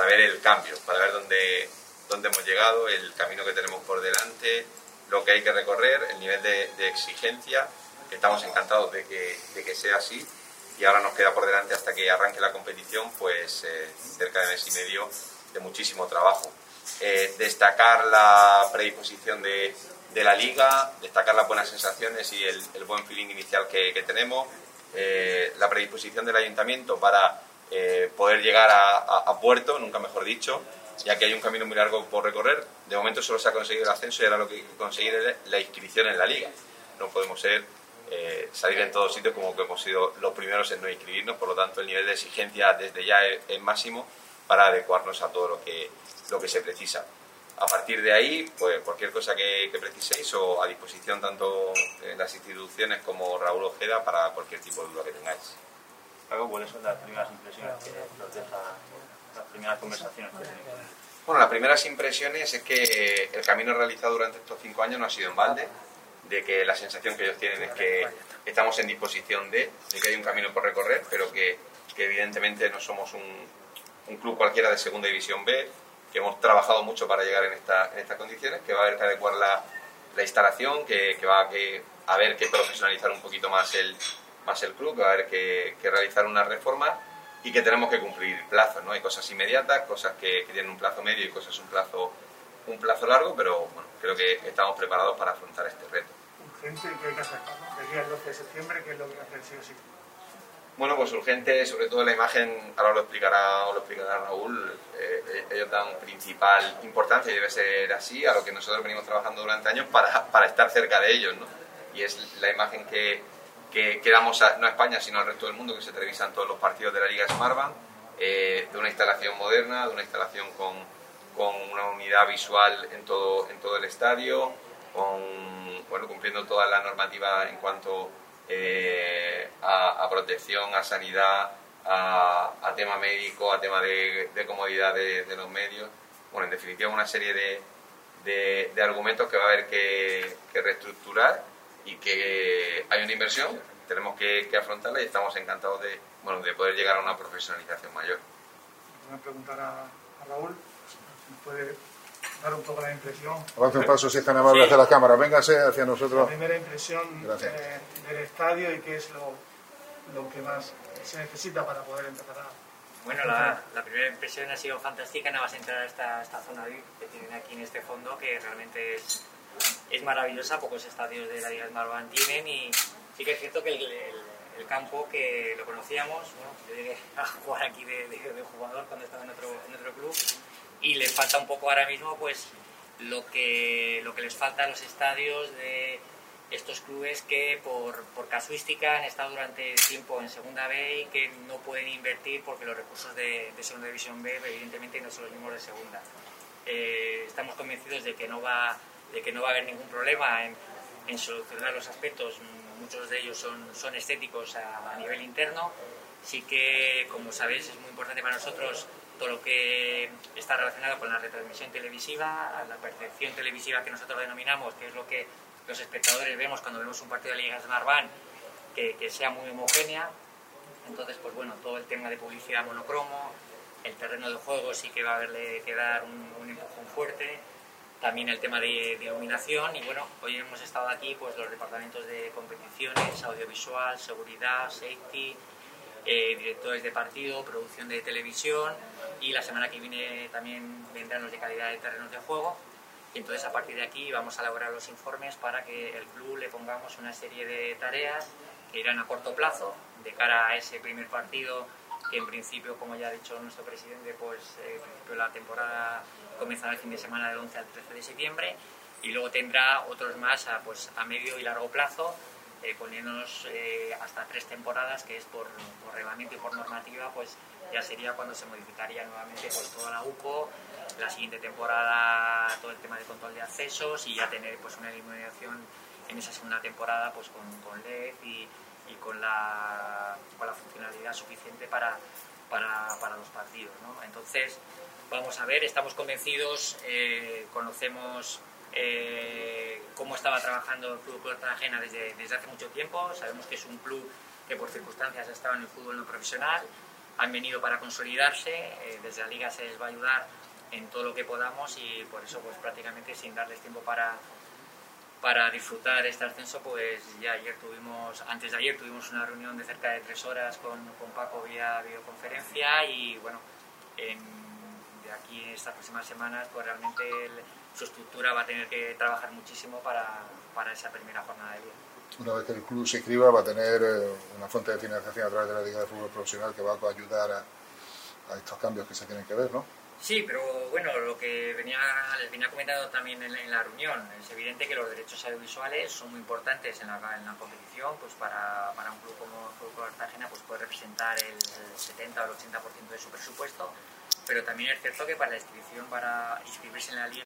ver el cambio, para ver dónde hemos llegado, el camino que tenemos por delante, lo que hay que recorrer, el nivel de exigencia. Estamos encantados de que sea así, y ahora nos queda por delante, hasta que arranque la competición, pues cerca de mes y medio de muchísimo trabajo. Destacar la predisposición de la liga, destacar las buenas sensaciones y el buen feeling inicial que tenemos, la predisposición del ayuntamiento para poder llegar a puerto, nunca mejor dicho, ya que hay un camino muy largo por recorrer. De momento solo se ha conseguido el ascenso, y ahora lo que hay que conseguir es la inscripción en la liga. No podemos salir en todos sitios como que hemos sido los primeros en no inscribirnos, por lo tanto el nivel de exigencia desde ya es máximo para adecuarnos a todo lo que se precisa. A partir de ahí, pues cualquier cosa que preciséis, o a disposición tanto en las instituciones como Raúl Ojeda para cualquier tipo de duda que tengáis. ¿Cuáles son las primeras impresiones que nos deja, las primeras conversaciones que tenéis? Bueno, las primeras impresiones es que el camino realizado durante estos 5 años no ha sido en balde, de que la sensación que ellos tienen es que estamos en disposición de que hay un camino por recorrer, pero que evidentemente no somos un club cualquiera de segunda división B, que hemos trabajado mucho para llegar en estas condiciones, que va a haber que adecuar la instalación, que va a haber que profesionalizar un poquito más el club, que va a haber que realizar una reforma, y que tenemos que cumplir plazos, ¿no? Hay cosas inmediatas, cosas que tienen un plazo medio y cosas un plazo largo, pero bueno, creo que estamos preparados para afrontar este reto. Urgente, ¿qué hay que hacer? El día 12 de septiembre, ¿qué es lo que hay que hacer sí o sí? Bueno, pues urgente, sobre todo la imagen, ahora lo explicará Raúl, ellos dan principal importancia, y debe ser así, a lo que nosotros venimos trabajando durante años para estar cerca de ellos, ¿no? Y es la imagen que damos no a España, sino al resto del mundo, que se televisan todos los partidos de la Liga Smartbank, de una instalación moderna, de una instalación con una unidad visual en todo el estadio, cumpliendo toda la normativa en cuanto a protección, a sanidad, a tema médico, a tema de comodidad de los medios. Bueno, en definitiva, una serie de argumentos que va a haber que reestructurar, y que hay una inversión, tenemos que afrontarla, y estamos encantados de poder llegar a una profesionalización mayor. Voy a preguntar a Raúl, si nos puede dar un poco la impresión. Avance un paso, si es tan amable, hacia la cámara. Véngase hacia nosotros. La primera impresión del estadio, y qué es lo que más se necesita para poder empezar a... Bueno, la primera impresión ha sido fantástica, nada más entrar a esta zona VIP que tienen aquí en este fondo, que realmente es maravillosa. Pocos estadios de la Liga Smartbank tienen, y sí que es cierto que el campo, que lo conocíamos, bueno, yo llegué a jugar aquí de jugador cuando estaba en otro club, y les falta un poco ahora mismo pues lo que les falta a los estadios de estos clubes que por casuística han estado durante tiempo en segunda B y que no pueden invertir porque los recursos de segunda división B evidentemente no son los mismos de segunda. Estamos convencidos de que no va a haber ningún problema en solucionar los aspectos. Muchos de ellos son estéticos a nivel interno. Sí que, como sabéis, es muy importante para nosotros todo lo que está relacionado con la retransmisión televisiva, la percepción televisiva que nosotros denominamos, que es lo que los espectadores vemos cuando vemos un partido de Liga Smartbank, que sea muy homogénea. Entonces, pues bueno, todo el tema de publicidad monocromo, el terreno de juego sí que va a haberle que dar un empujón fuerte. También el tema de iluminación, y bueno, hoy hemos estado aquí pues los departamentos de competiciones, audiovisual, seguridad, safety, directores de partido, producción de televisión, y la semana que viene también vendrán los de calidad de terrenos de juego. Y entonces a partir de aquí vamos a elaborar los informes para que el club le pongamos una serie de tareas que irán a corto plazo de cara a ese primer partido, que en principio, como ya ha dicho nuestro presidente, pues en principio la temporada comenzará el fin de semana del 11 al 13 de septiembre, y luego tendrá otros más a medio y largo plazo, poniéndonos hasta 3 temporadas, que es por reglamento y por normativa, pues ya sería cuando se modificaría nuevamente pues toda la UCO, la siguiente temporada todo el tema de control de accesos, y ya tener pues una iluminación en esa segunda temporada pues con LED y con la funcionalidad suficiente para los partidos, ¿no? Entonces, vamos a ver, estamos convencidos, conocemos cómo estaba trabajando el Club Cartagena desde hace mucho tiempo. Sabemos que es un club que por circunstancias ha estado en el fútbol no profesional, han venido para consolidarse, desde la Liga se les va a ayudar en todo lo que podamos y por eso pues prácticamente sin darles tiempo para disfrutar este ascenso, pues ya antes de ayer tuvimos una reunión de cerca de 3 horas con Paco vía videoconferencia y bueno, de aquí en estas próximas semanas pues realmente su estructura va a tener que trabajar muchísimo para esa primera jornada de liga. Una vez que el club se inscriba va a tener una fuente de financiación a través de la Liga de Fútbol Profesional que va a ayudar a estos cambios que se tienen que ver, ¿no? Sí, pero bueno, lo que les venía comentando también en la reunión, es evidente que los derechos audiovisuales son muy importantes en la competición, pues para un club como el Club Cartagena pues puede representar el 70 o el 80% de su presupuesto, pero también es cierto que para la inscripción, para inscribirse en la liga